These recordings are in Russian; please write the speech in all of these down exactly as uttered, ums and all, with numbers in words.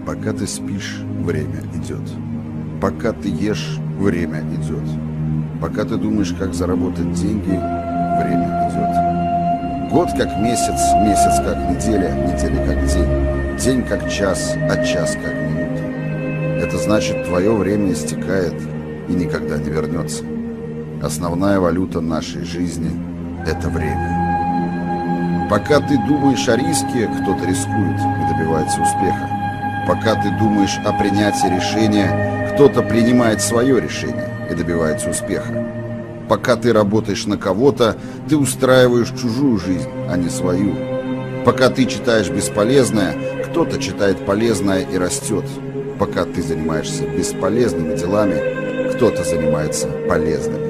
Пока ты спишь, время идет. Пока ты ешь, время идет. Пока ты думаешь, как заработать деньги, время идет. Год как месяц, месяц как неделя, неделя как день, день как час, а час как минута. Это значит, твое время истекает и никогда не вернется. Основная валюта нашей жизни – это время. Пока ты думаешь о риске, кто-то рискует и добивается успеха. Пока ты думаешь о принятии решения, кто-то принимает свое решение и добивается успеха. Пока ты работаешь на кого-то, ты устраиваешь чужую жизнь, а не свою. Пока ты читаешь бесполезное, кто-то читает полезное и растет. Пока ты занимаешься бесполезными делами, кто-то занимается полезными.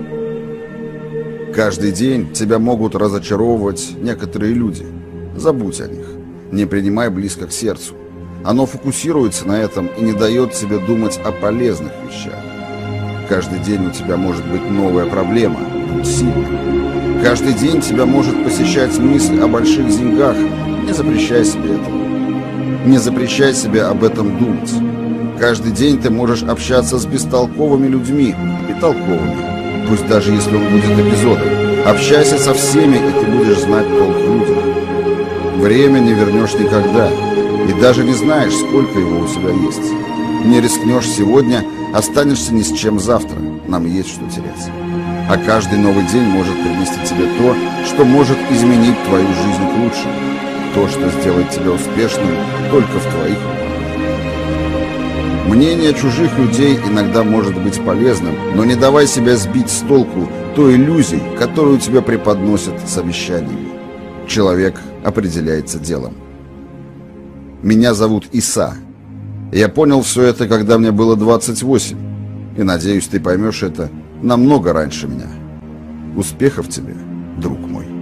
Каждый день тебя могут разочаровывать некоторые люди. Забудь о них. Не принимай близко к сердцу. Оно фокусируется на этом и не дает тебе думать о полезных вещах. Каждый день у тебя может быть новая проблема. Будь сильным. Каждый день тебя может посещать мысль о больших деньгах. Не запрещай себе этого. Не запрещай себе об этом думать. Каждый день ты можешь общаться с бестолковыми людьми и толковыми. Пусть даже если он будет эпизодом. Общайся со всеми, и ты будешь знать толк в людях. Время не вернешь никогда. И даже не знаешь, сколько его у тебя есть. Не рискнешь сегодня, останешься ни с чем завтра. Нам есть что терять. А каждый новый день может принести тебе то, что может изменить твою жизнь к лучшему. То, что сделает тебя успешным только в твоих руках. Мнение чужих людей иногда может быть полезным, но не давай себя сбить с толку той иллюзией, которую тебе преподносят с обещаниями. Человек определяется делом. Меня зовут Иса. Я понял все это, когда мне было двадцать восемь. И надеюсь, ты поймешь это намного раньше меня. Успехов тебе, друг мой.